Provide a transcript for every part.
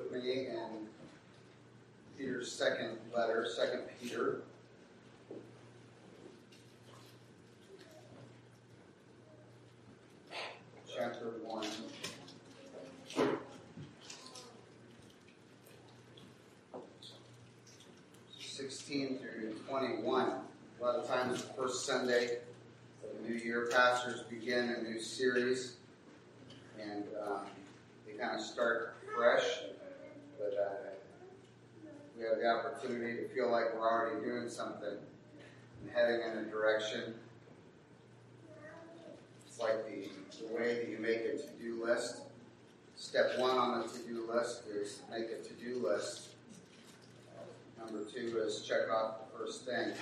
with me in Peter's second letter, 2 Peter. Chapter 1. 16 through 21. A lot of times the first Sunday of the new year, pastors begin a new series, and they kind of start fresh, but we have the opportunity to feel like we're already doing something and heading in a direction. It's like the way that you make a to-do list. Step 1 on the to-do list is make a to-do list. Number 2 is check off the first thing.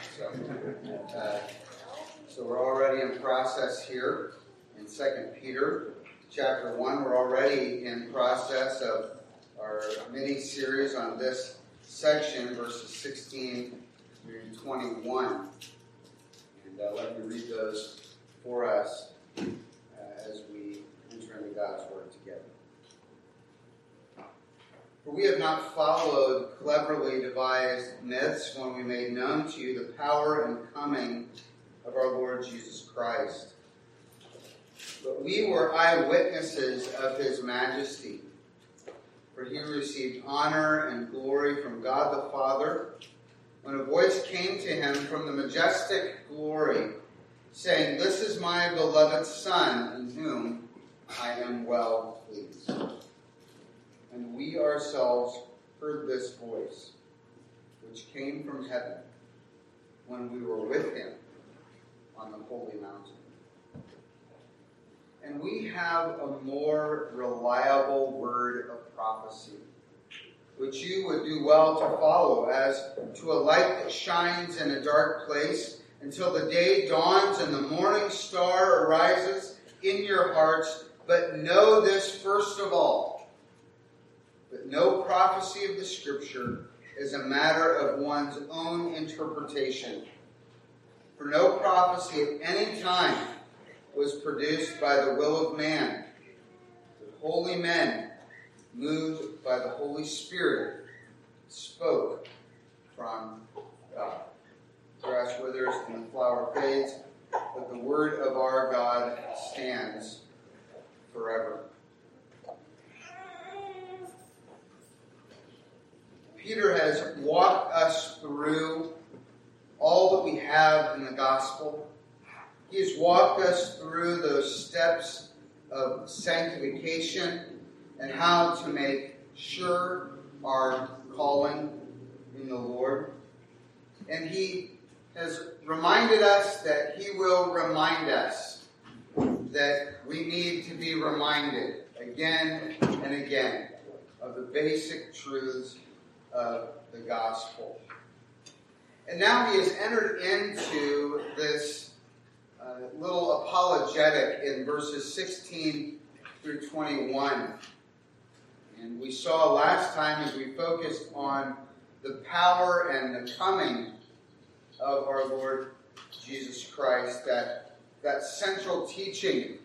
So we're already in process here in 2 Peter chapter 1. We're already in process of our mini-series on this section, verses 16 through 21. And let me read those for us as we enter into God's Word together. For we have not followed cleverly devised myths when we made known to you the power and coming of our Lord Jesus Christ. But we were eyewitnesses of his majesty. For he received honor and glory from God the Father when a voice came to him from the majestic glory, saying, "This is my beloved Son, in whom I am well pleased." And we ourselves heard this voice, which came from heaven when we were with him on the holy mountain. And we have a more reliable word of prophecy, which you would do well to follow as to a light that shines in a dark place until the day dawns and the morning star arises in your hearts. But know this first of all, that no prophecy of the Scripture is a matter of one's own interpretation. For no prophecy at any time was produced by the will of man, but holy men, moved by the Holy Spirit, spoke from God. The grass withers and the flower fades, but the word of our God stands forever. Peter has walked us through all that we have in the gospel. He has walked us through those steps of sanctification and how to make sure our calling in the Lord. And he has reminded us that he will remind us that we need to be reminded again and again of the basic truths of the gospel. And now he has entered into this little apologetic in verses 16 through 21. And we saw last time, as we focused on the power and the coming of our Lord Jesus Christ, that central teaching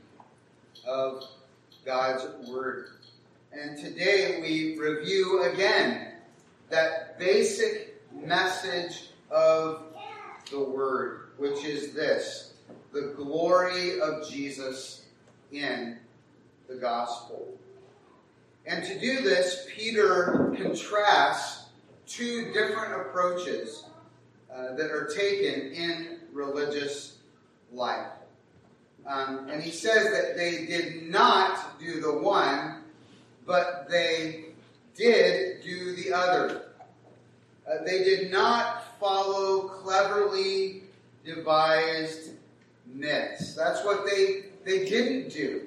of God's Word. And today we review again that basic message of the Word, which is this: the glory of Jesus in the gospel. And to do this, Peter contrasts two different approaches that are taken in religious life. And he says that they did not do the one, but they did do the other. They did not follow cleverly devised myths. That's what they didn't do.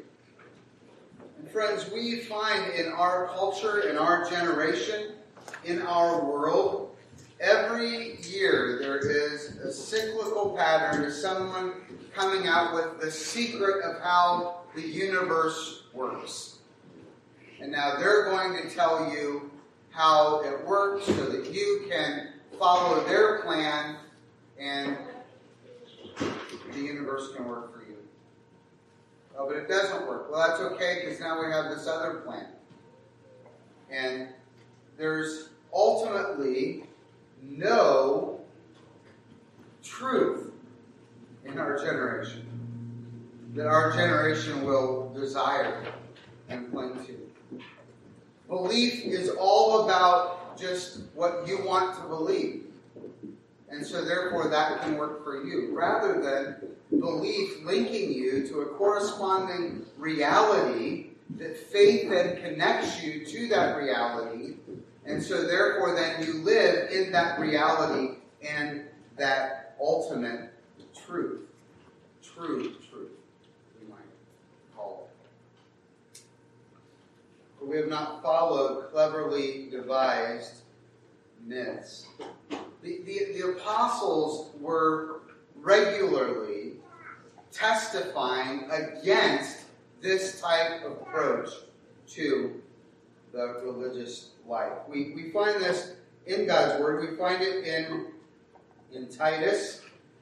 And friends, we find in our culture, in our generation, in our world, every year there is a cyclical pattern of someone coming out with the secret of how the universe works. And now they're going to tell you how it works so that you can follow their plan and the universe can work for you. Oh, but it doesn't work. Well, that's okay, because now we have this other plan. And there's ultimately no truth in our generation that our generation will desire and cling to. Belief is all about just what you want to believe. And so therefore that can work for you, rather than belief linking you to a corresponding reality that faith then connects you to that reality. And so therefore then you live in that reality and that ultimate truth. Truth, we might call it. But we have not followed cleverly devised myths. The apostles were regularly testifying against this type of approach to the religious life. We find this in God's Word. We find it in Titus.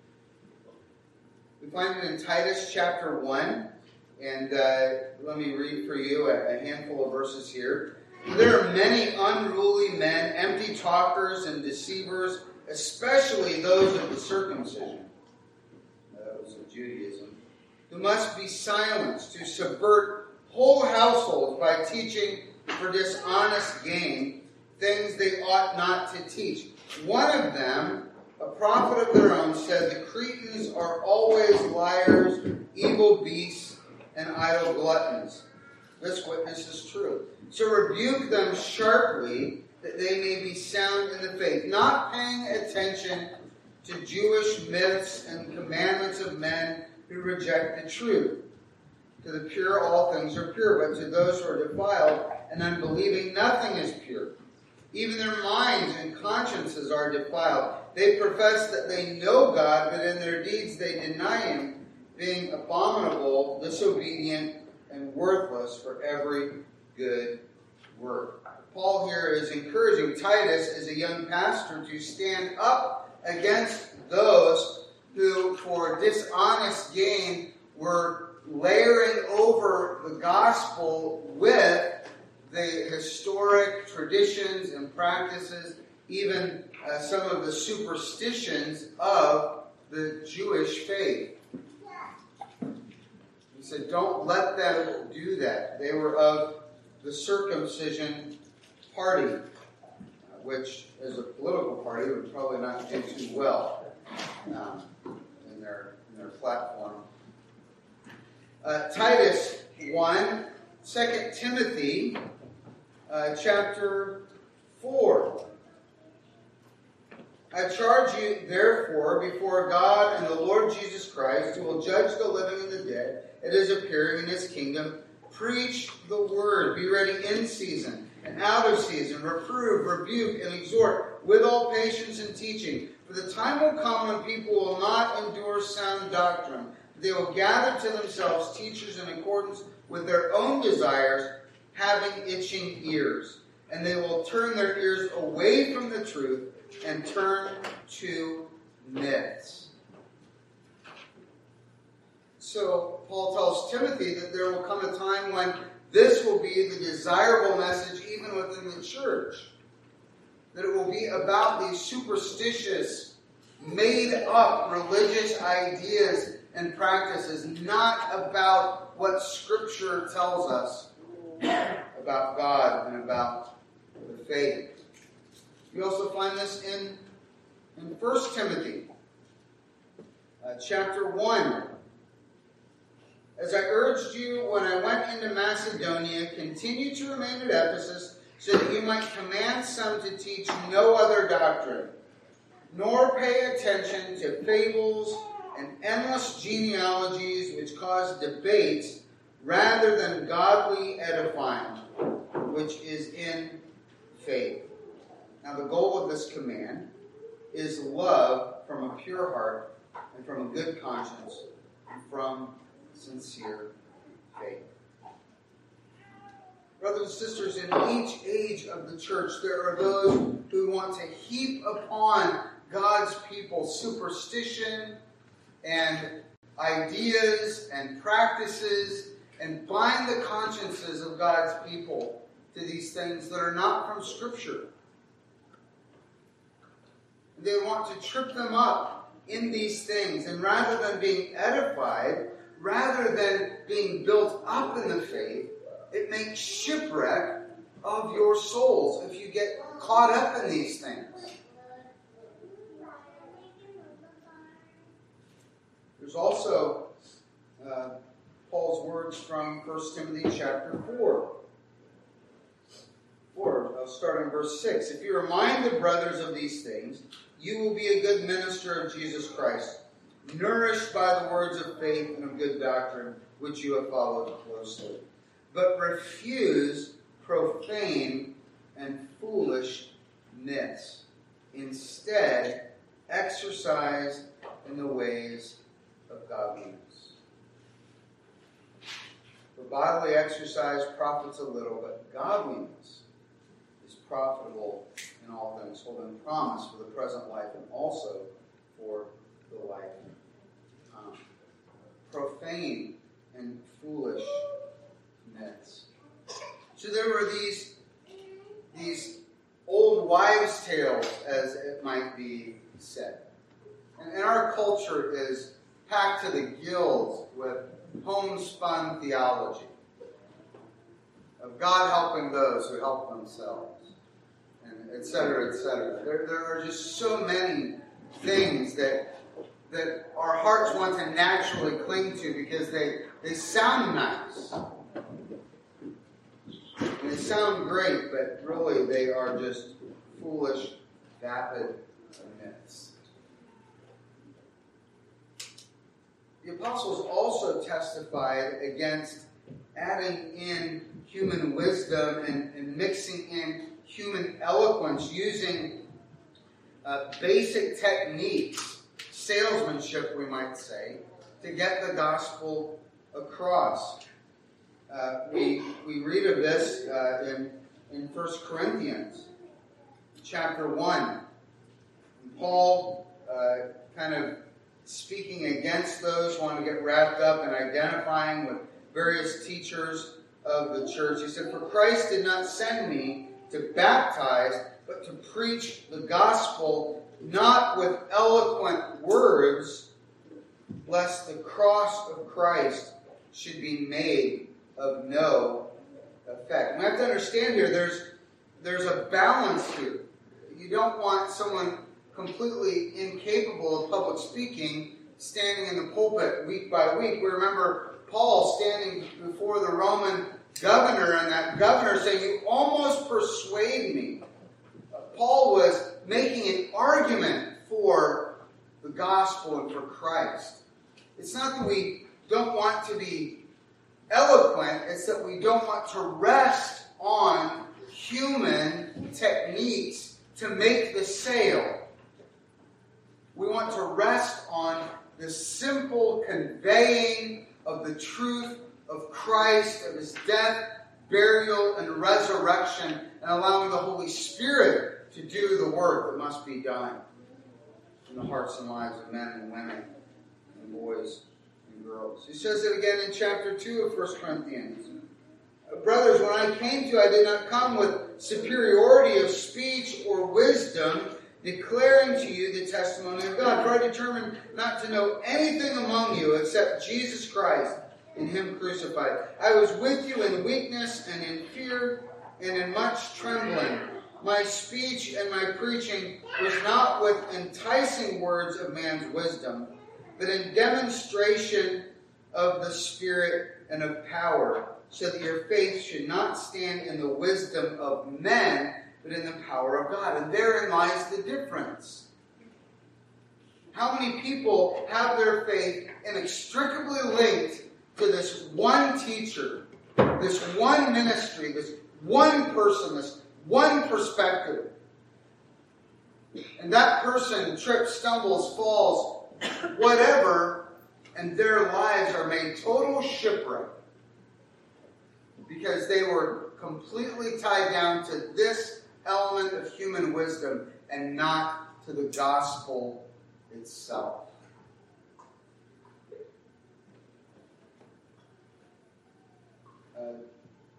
We find it in Titus chapter 1. And let me read for you a handful of verses here. There are many unruly men, empty talkers and deceivers, especially those of the circumcision, those of Judaism, who must be silenced, to subvert whole households by teaching for dishonest gain things they ought not to teach. One of them, a prophet of their own, said, "The Cretans are always liars, evil beasts, and idle gluttons." This witness is true. So rebuke them sharply, that they may be sound in the faith, not paying attention to Jewish myths and commandments of men who reject the truth. To the pure all things are pure, but to those who are defiled and unbelieving nothing is pure. Even their minds and consciences are defiled. They profess that they know God, but in their deeds they deny Him, being abominable, disobedient, and worthless for every good work. Paul here is encouraging Titus as a young pastor to stand up against those who, for dishonest gain, were layering over the gospel with the historic traditions and practices, even some of the superstitions of the Jewish faith. He said, don't let them do that. They were of the circumcision party, which as a political party would probably not do too well in their platform. Titus 1, 2 Timothy chapter 4. I charge you, therefore, before God and the Lord Jesus Christ, who will judge the living and the dead at His appearing in His kingdom, preach the word. Be ready in season and out of season. Reprove, rebuke, and exhort with all patience and teaching. For the time will come when people will not endure sound doctrine. They will gather to themselves teachers in accordance with their own desires, having itching ears. And they will turn their ears away from the truth and turn to myths. So Paul tells Timothy that there will come a time when this will be the desirable message even within the church. That it will be about these superstitious, made-up religious ideas and practices, not about what Scripture tells us about God and about the faith. We also find this in 1 Timothy chapter 1. As I urged you when I went into Macedonia, continue to remain at Ephesus, so that you might command some to teach no other doctrine, nor pay attention to fables and endless genealogies which cause debates, rather than godly edifying, which is in faith. Now the goal of this command is love from a pure heart and from a good conscience and from sincere faith. Brothers and sisters, in each age of the church, there are those who want to heap upon God's people superstition and ideas and practices and bind the consciences of God's people to these things that are not from Scripture. They want to trip them up in these things, and rather than being edified, rather than being built up in the faith, it makes shipwreck of your souls if you get caught up in these things. There's also Paul's words from 1 Timothy chapter 4. I'll start in verse 6. If you remind the brothers of these things, you will be a good minister of Jesus Christ, nourished by the words of faith and of good doctrine, which you have followed closely. But refuse profane and foolish myths. Instead, exercise in the ways of godliness. For bodily exercise profits a little, but godliness is profitable in all things, holding promise for the present life and also for the life to come. Profane and foolish myths. So there were these old wives' tales, as it might be said. And our culture is packed to the gills with homespun theology of God helping those who help themselves, and et cetera, et cetera. There are just so many things that our hearts want to naturally cling to because they sound nice. And they sound great, but really they are just foolish, vapid myths. The apostles also testified against adding in human wisdom and mixing in human eloquence, using basic techniques, salesmanship we might say, to get the gospel across. We read of this in 1 Corinthians chapter 1. Paul kind of speaking against those who want to get wrapped up in identifying with various teachers of the church. He said, "For Christ did not send me to baptize, but to preach the gospel, not with eloquent words, lest the cross of Christ should be made of no effect." We have to understand here, there's a balance here. You don't want someone completely incapable of public speaking standing in the pulpit week by week. We remember Paul standing before the Roman governor, and that governor saying, "You almost persuade me." Paul was making an argument for the gospel and for Christ. It's not that we don't want to be eloquent, it's that we don't want to rest on human techniques to make the sale. We want to rest on the simple conveying of the truth of Christ, of His death, burial, and resurrection, and allowing the Holy Spirit to do the work that must be done in the hearts and lives of men and women and boys and girls. He says it again in chapter 2 of 1 Corinthians. "Brothers, when I came to you, I did not come with superiority of speech or wisdom, declaring to you the testimony of God. For I determined not to know anything among you except Jesus Christ and Him crucified. I was with you in weakness and in fear and in much trembling. My speech and my preaching was not with enticing words of man's wisdom, but in demonstration of the Spirit and of power, so that your faith should not stand in the wisdom of men, but in the power of God." And therein lies the difference. How many people have their faith inextricably linked to this one teacher, this one ministry, this one person, this one perspective? And that person trips, stumbles, falls, whatever, and their lives are made total shipwreck because they were completely tied down to this element of human wisdom and not to the gospel itself.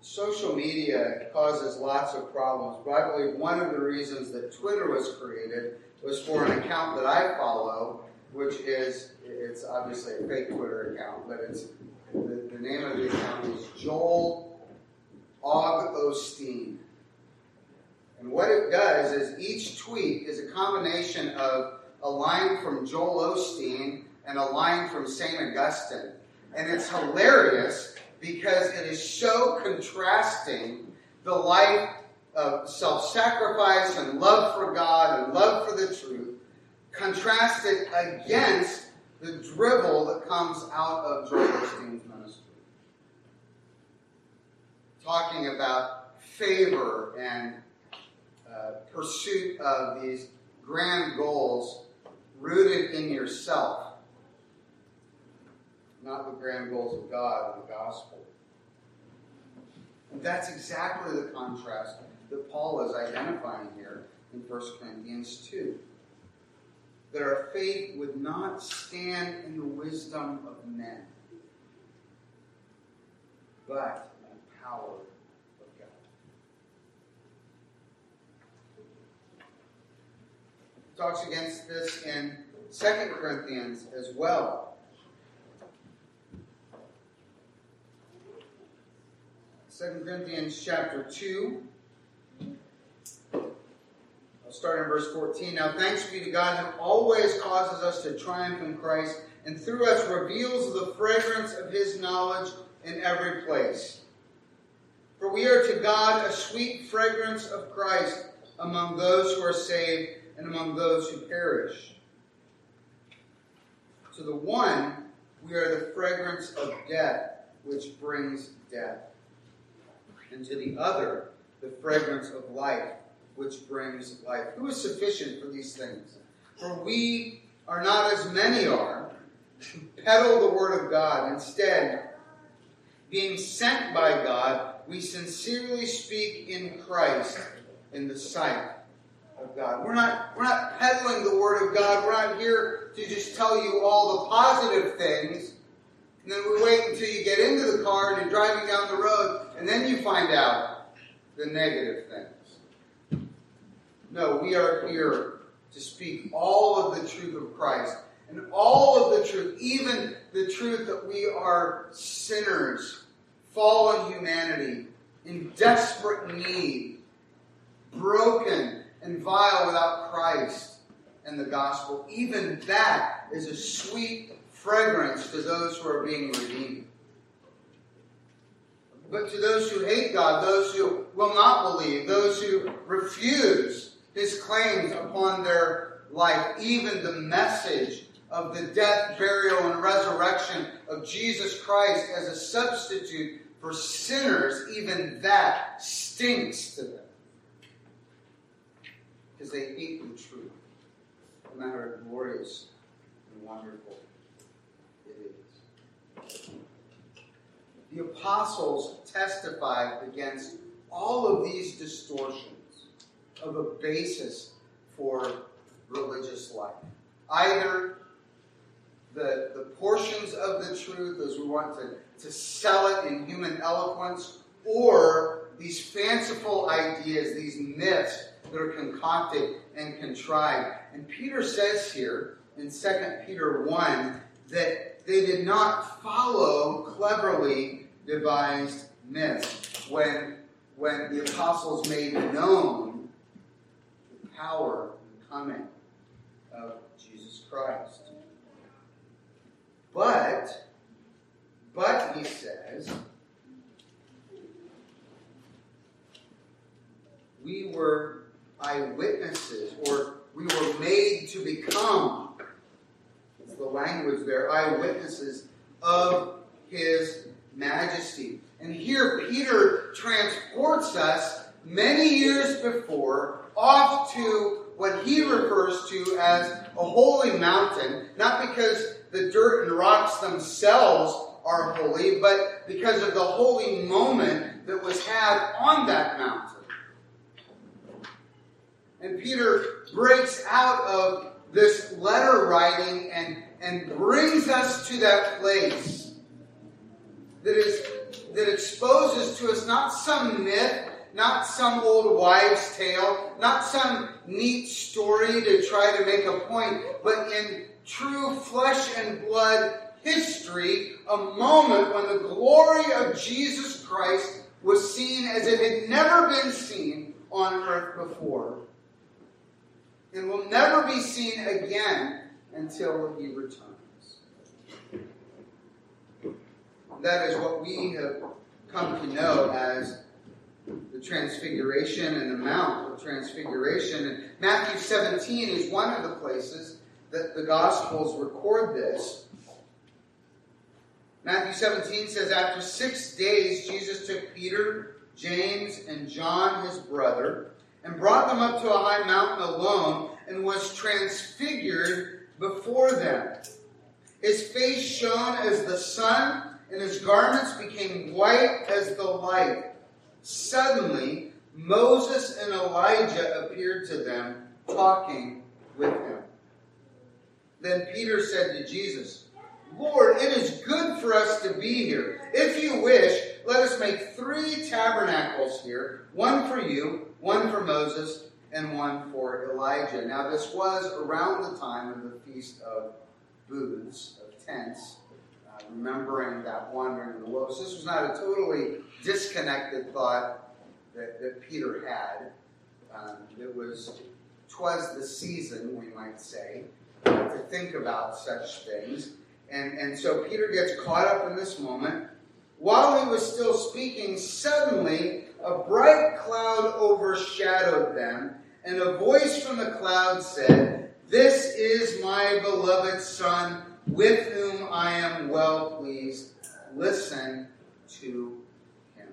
social media causes lots of problems, but I believe one of the reasons that Twitter was created was for an account that I follow, which is, it's obviously a fake Twitter account, but it's the name of the account is Joel Osteen. And what it does is each tweet is a combination of a line from Joel Osteen and a line from St. Augustine. And it's hilarious because it is so contrasting the life of self-sacrifice and love for God and love for the truth, contrasted against the drivel that comes out of Joel Osteen's ministry. Talking about favor and pursuit of these grand goals rooted in yourself, not the grand goals of God and the gospel. And that's exactly the contrast that Paul is identifying here in 1 Corinthians 2. That our faith would not stand in the wisdom of men, but in the power of God. He talks against this in 2 Corinthians as well. 2 Corinthians chapter 2. I'll start in verse 14. Now thanks be to God who always causes us to triumph in Christ, and through us reveals the fragrance of his knowledge in every place. For we are to God a sweet fragrance of Christ among those who are saved and among those who perish. To the one, we are the fragrance of death, which brings death. And to the other, the fragrance of life, which brings life. Who is sufficient for these things? For we are not as many are, who peddle the word of God. Instead, being sent by God, we sincerely speak in Christ in the sight of God. We're not peddling the word of God. We're not here to just tell you all the positive things, and then we wait until you get into the car and you're driving down the road, and then you find out the negative things. No, we are here to speak all of the truth of Christ, and all of the truth, even the truth that we are sinners, fallen humanity, in desperate need, broken and vile without Christ and the gospel. Even that is a sweet fragrance to those who are being redeemed. But to those who hate God, those who will not believe, those who refuse his claims upon their life, even the message of the death, burial, and resurrection of Jesus Christ as a substitute for sinners, even that stinks to them. Because they hate the truth, no matter how glorious and wonderful it is. The apostles testified against all of these distortions of a basis for religious life. Either the portions of the truth as we want to sell it in human eloquence, or these fanciful ideas, these myths that are concocted and contrived. And Peter says here in 2 Peter 1 that they did not follow cleverly devised myths when the apostles made known the power and coming of Jesus Christ. But he says, we were eyewitnesses, or we were made to become, that's the language there, eyewitnesses of his majesty. And here Peter transports us many years before off to what he refers to as a holy mountain, not because the dirt and rocks themselves are holy, but because of the holy moment that was had on that mountain. And Peter breaks out of this letter writing and brings us to that place that is that exposes to us not some myth, not some old wives' tale, not some neat story to try to make a point, but in true flesh and blood history, a moment when the glory of Jesus Christ was seen as it had never been seen on earth before, and will never be seen again until he returns. That is what we have come to know as the Transfiguration and the Mount of Transfiguration. And Matthew 17 is one of the places that the Gospels record this. Matthew 17 says, after 6 days, Jesus took Peter, James, and John, his brother, and brought them up to a high mountain alone, and was transfigured before them. His face shone as the sun, and his garments became white as the light. Suddenly, Moses and Elijah appeared to them, talking with him. Then Peter said to Jesus, Lord, it is good for us to be here. If you wish, let us make 3 tabernacles here, one for you, one for Moses, and one for Elijah. Now, this was around the time of the Feast of Booths, of Tents, remembering that wandering in the wilderness. This was not a totally disconnected thought that Peter had. Twas the season, we might say, to think about such things. And so Peter gets caught up in this moment. While he was still speaking, suddenly a bright cloud overshadowed them, and a voice from the cloud said, "This is my beloved Son, with whom I am well pleased. Listen to him."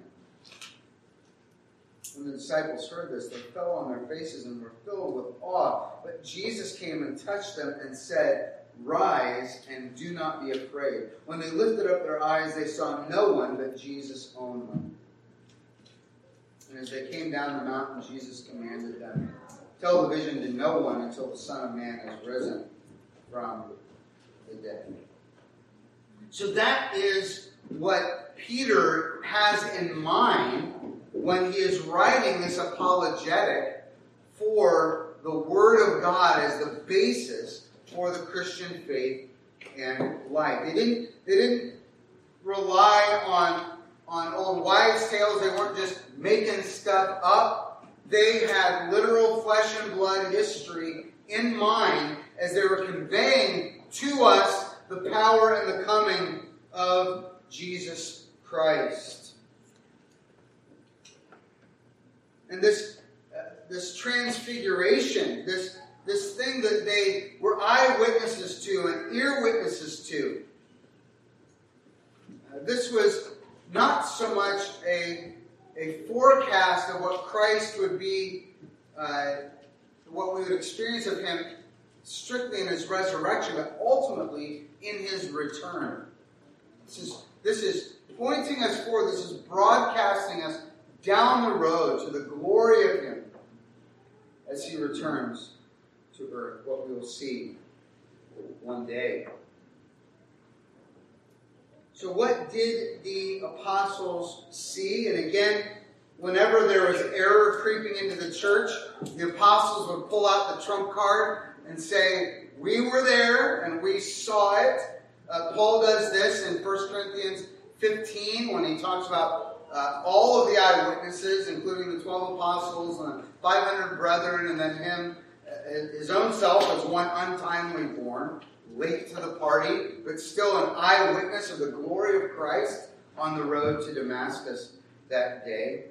When the disciples heard this, they fell on their faces and were filled with awe. But Jesus came and touched them and said, "Rise and do not be afraid." When they lifted up their eyes, they saw no one but Jesus only. And as they came down the mountain, Jesus commanded them, "Tell the vision to no one until the Son of Man has risen from the dead." So that is what Peter has in mind when he is writing this apologetic for the Word of God as the basis for the Christian faith and life. They didn't rely on old wives' tales. They weren't just making stuff up. They had literal flesh and blood history in mind as they were conveying to us the power and the coming of Jesus Christ. And this transfiguration, this thing that they were eyewitnesses to and ear witnesses to, this was not so much a forecast of what Christ would be, what we would experience of him strictly in his resurrection, but ultimately in his return. This is pointing us forward. This is broadcasting us down the road to the glory of him as he returns to earth, what we will see one day. So what did the apostles see? And again, whenever there was error creeping into the church, the apostles would pull out the trump card and say, "We were there and we saw it." Paul does this in 1 Corinthians 15 when he talks about all of the eyewitnesses, including the 12 apostles and the 500 brethren, and then him, his own self, as one untimely born, late to the party, but still an eyewitness of the glory of Christ on the road to Damascus that day.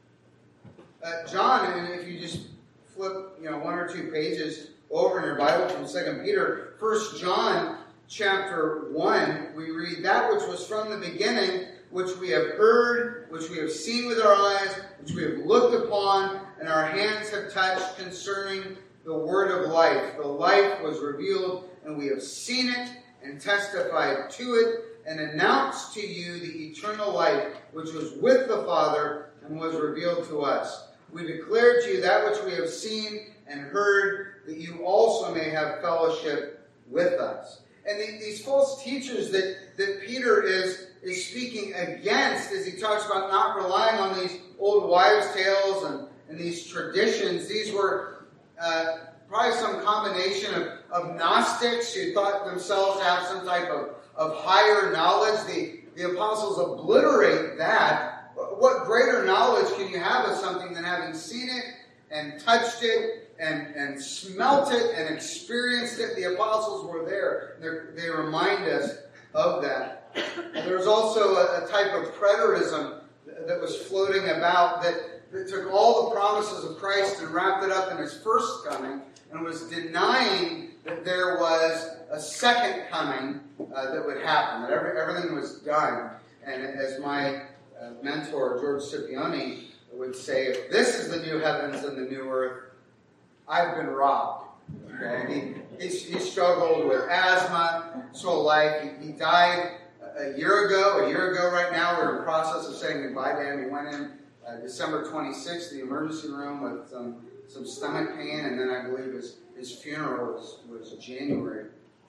John, and if you just flip 1 or 2 pages over in your Bible from 2 Peter, 1 John chapter 1, we read, "That which was from the beginning, which we have heard, which we have seen with our eyes, which we have looked upon, and our hands have touched concerning the word of life. The life was revealed, and we have seen it, and testified to it, and announced to you the eternal life, which was with the Father, and was revealed to us. We declare to you that which we have seen and heard, that you also may have fellowship with us. And these false teachers that Peter is speaking against, as he talks about not relying on these old wives' tales and these traditions, these were probably some combination of Gnostics who thought themselves to have some type of higher knowledge. The apostles obliterate that. What greater knowledge can you have of something than having seen it and touched it and smelt it and experienced it? The apostles were there. They remind us of that. And there was also a type of preterism that was floating about that took all the promises of Christ and wrapped it up in his first coming and was denying that there was a second coming that would happen, that everything was done. And as my mentor, George Scipione, would say, if this is the new heavens and the new earth, I've been robbed. Okay? He struggled with asthma his whole life. He died a year ago right now. We're in the process of saying goodbye to him. He went in December 26th, the emergency room with some stomach pain, and then I believe his funeral was January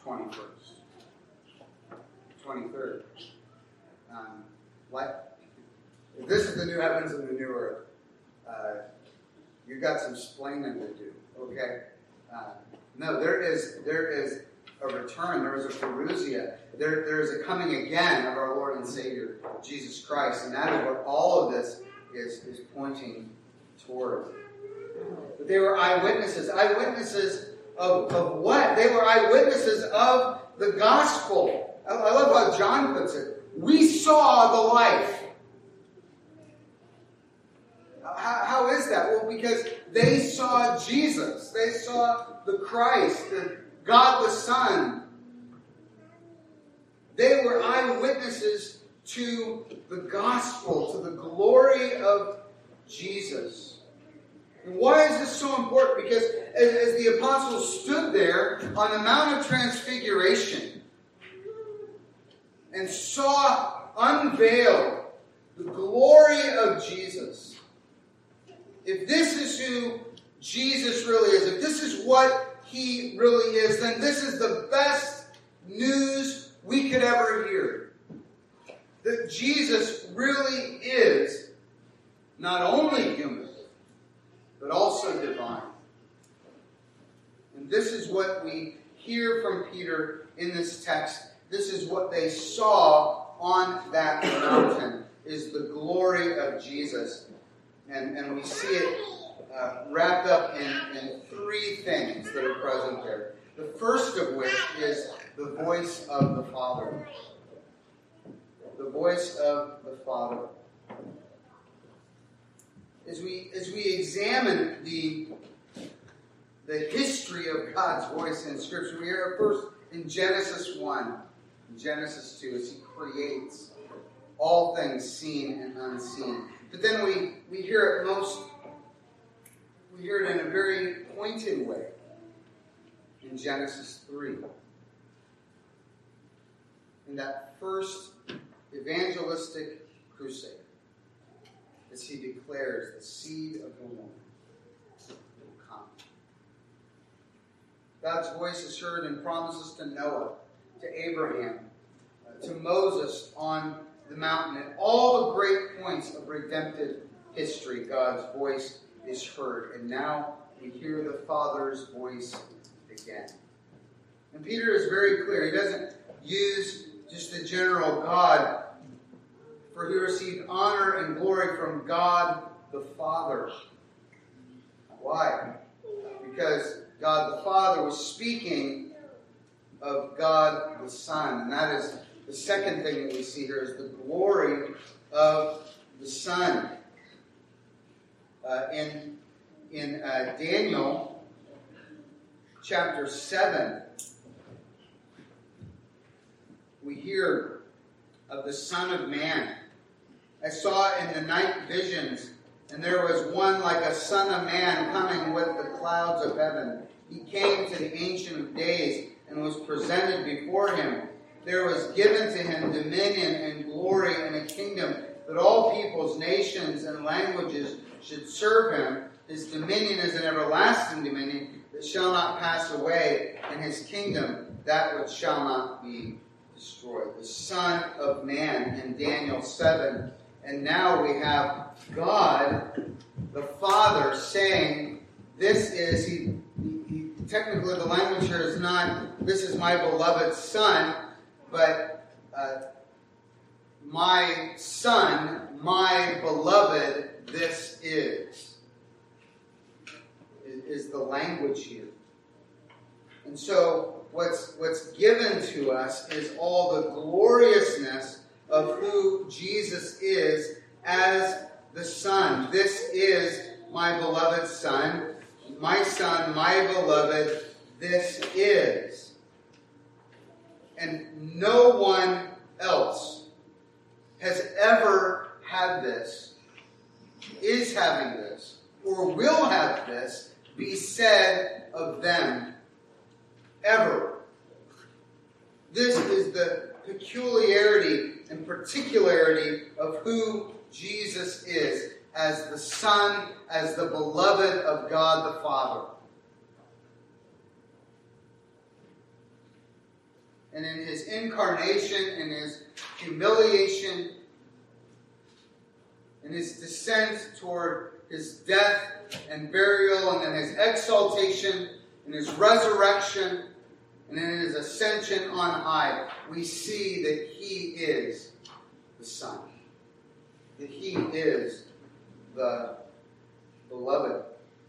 23rd. If this is the new heavens and the new earth, you've got some splaining to do, okay? No, there is a return. There is a parousia. There is a coming again of our Lord and Savior, Jesus Christ. And that is what all of this is pointing toward. But they were eyewitnesses. Eyewitnesses of what? They were eyewitnesses of the gospel. I love how John puts it. We saw the life. How is that? Well, because they saw Jesus. They saw the Christ, the God the Son. They were eyewitnesses to the gospel, to the glory of Jesus. And why is this so important? Because as the apostles stood there on the Mount of Transfiguration and saw unveiled the glory of Jesus, if this is who Jesus really is, if this is what he really is, then this is the best news we could ever hear. That Jesus really is not only human, but also divine. And this is what we hear from Peter in this text. This is what they saw on that mountain, is the glory of Jesus. And we see it wrapped up in three things that are present there. The first of which is the voice of the Father. The voice of the Father. As we examine the history of God's voice in Scripture, we hear it first in Genesis 1, in Genesis 2, as he creates all things seen and unseen. But then we hear it in a very pointed way in Genesis 3. In that first evangelistic crusade, as he declares the seed of the woman will come. God's voice is heard in promises to Noah, to Abraham, to Moses on the mountain. At all the great points of redemptive history, God's voice is heard. And now we hear the Father's voice again. And Peter is very clear. He doesn't use just the general God, for he received honor and glory from God the Father. Why? Because God the Father was speaking of God the Son. And that is the second thing that we see here, is the glory of the Son. In Daniel chapter 7, we hear of the Son of Man. I saw in the night visions, and there was one like a son of man coming with the clouds of heaven. He came to the Ancient of Days and was presented before him. There was given to him dominion and glory and a kingdom, that all peoples, nations, and languages should serve him. His dominion is an everlasting dominion that shall not pass away, and his kingdom that which shall not be destroyed. The Son of Man in Daniel 7. And now we have God, the Father, saying, this is, technically the language here is not, this is my beloved Son, but my Son, my beloved, this is the language here. And so what's given to us is all the gloriousness of who Jesus is as the Son. This is my beloved Son, my beloved, this is. And no one else has ever had this, is having this, or will have this be said of them ever. This is the peculiarity and particularity of who Jesus is as the Son, as the beloved of God the Father. And in his incarnation, in his humiliation, in his descent toward his death and burial, and then his exaltation, and his resurrection, and in his ascension on high, we see that he is the Son. That he is the beloved.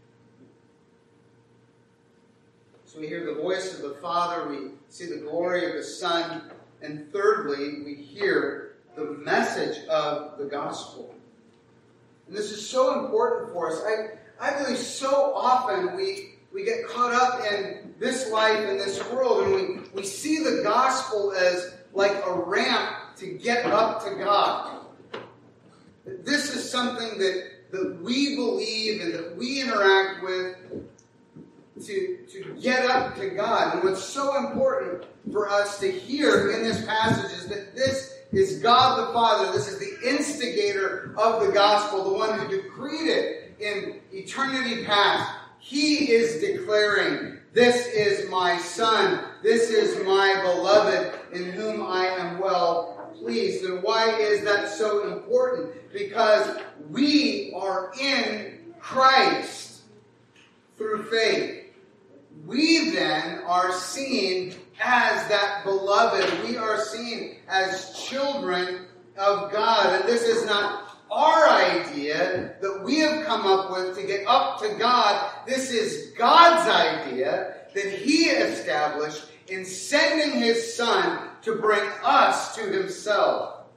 So we hear the voice of the Father, we see the glory of the Son, and thirdly, we hear the message of the gospel. And this is so important for us. I believe so often we get caught up in this life, in this world, and we see the gospel as like a ramp to get up to God. This is something that we believe and that we interact with to get up to God. And what's so important for us to hear in this passage is that this is God the Father. This is the instigator of the gospel, the one who decreed it in eternity past. He is declaring, this is my Son, this is my beloved, in whom I am well pleased. And why is that so important? Because we are in Christ through faith. We then are seen as that beloved. We are seen as children of God. And this is not our idea that we have come up with to get up to God. This is God's idea that he established in sending his Son to bring us to himself.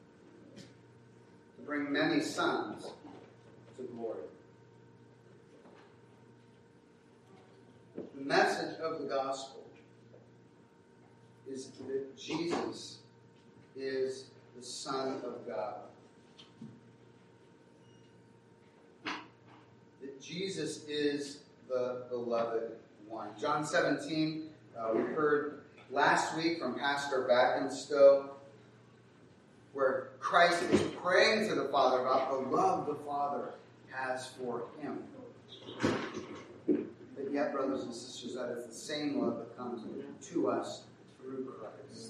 To bring many sons to glory. The message of the gospel is that Jesus is the Son of God. That Jesus is the beloved one. John 17, we heard last week from Pastor Backenstow, where Christ is praying to the Father about the love the Father has for him. But yet, brothers and sisters, that is the same love that comes to us through Christ.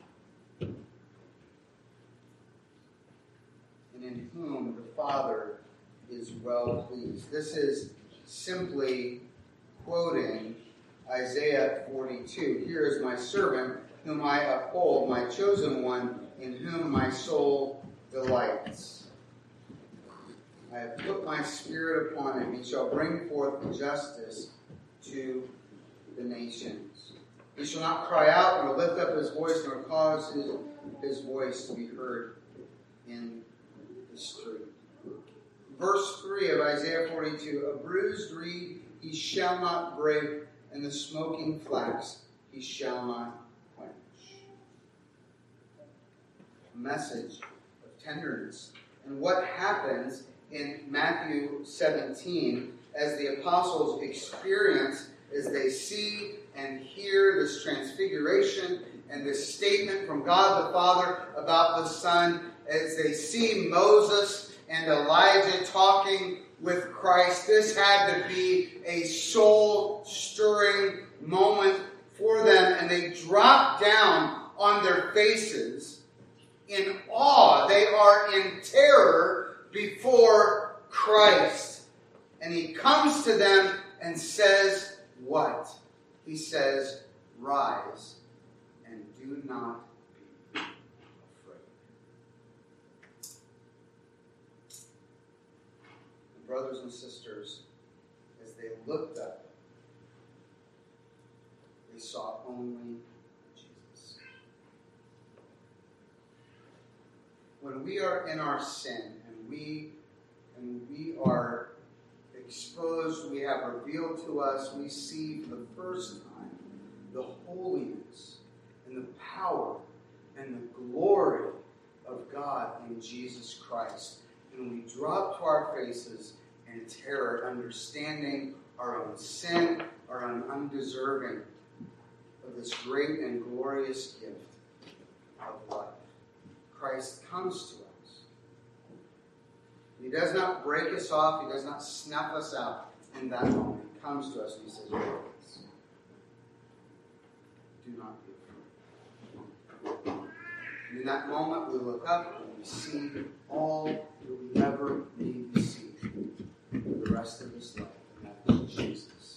And in whom the Father is well pleased. This is simply quoting Isaiah 42. Here is my servant, whom I uphold, my chosen one, in whom my soul delights. I have put my spirit upon him. He shall bring forth justice to the nations. He shall not cry out, nor lift up his voice, nor cause his voice to be heard in the street. Verse 3 of Isaiah 42, a bruised reed he shall not break, and the smoking flax he shall not quench. A message of tenderness. And what happens in Matthew 17 as the apostles experience, as they see and hear this transfiguration and this statement from God the Father about the Son, as they see Moses and Elijah talking with Christ. This had to be a soul-stirring moment for them, and they drop down on their faces in awe. They are in terror before Christ. And he comes to them and says what? He says, rise and do not be afraid. And brothers and sisters, as they looked up, they saw only Jesus. When we are in our sin and we are exposed, we have revealed to us, we see for the first time the holiness and the power and the glory of God in Jesus Christ. And we drop to our faces in terror, understanding our own sin, our own undeserving of this great and glorious gift of life. Christ comes to us. He does not break us off. He does not snuff us out in that moment. He comes to us and he says, rise. Do not be afraid. And in that moment, we look up and we see all that we ever need to see for the rest of this life, and that is Jesus.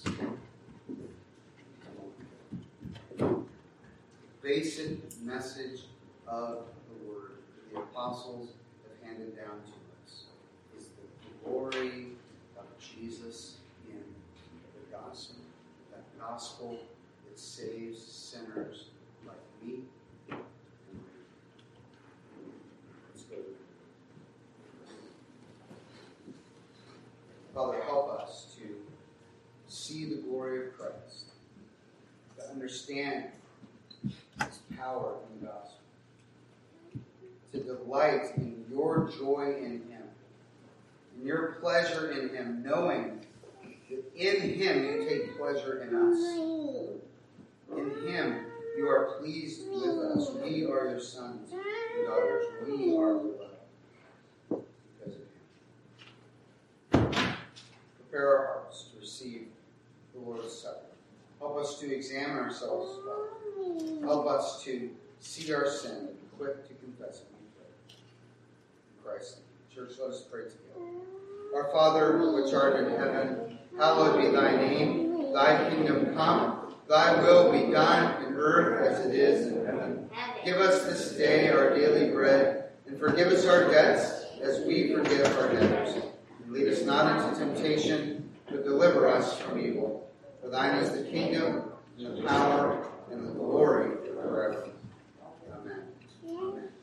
The basic message of the Word that the apostles have handed down to us is the glory of Jesus in the gospel. That gospel that saves sinners like me and you. Let's go. Father, help us to see the glory of Christ, to understand His power in the gospel, to delight in your joy in Him, in your pleasure in Him, knowing that in Him you take pleasure in us. In Him you are pleased with us. We are your sons and daughters. We are beloved because of Him. Prepare our hearts to receive the Lord's Supper. Help us to examine ourselves, Father. Help us to see our sin and be quick to confess it. In Christ's name. Church, let us pray together. Our Father, which art in heaven, hallowed be thy name. Thy kingdom come. Thy will be done in earth as it is in heaven. Give us this day our daily bread, and forgive us our debts as we forgive our debtors. And lead us not into temptation, but deliver us from evil. For thine is the kingdom, and the power, and the glory forever.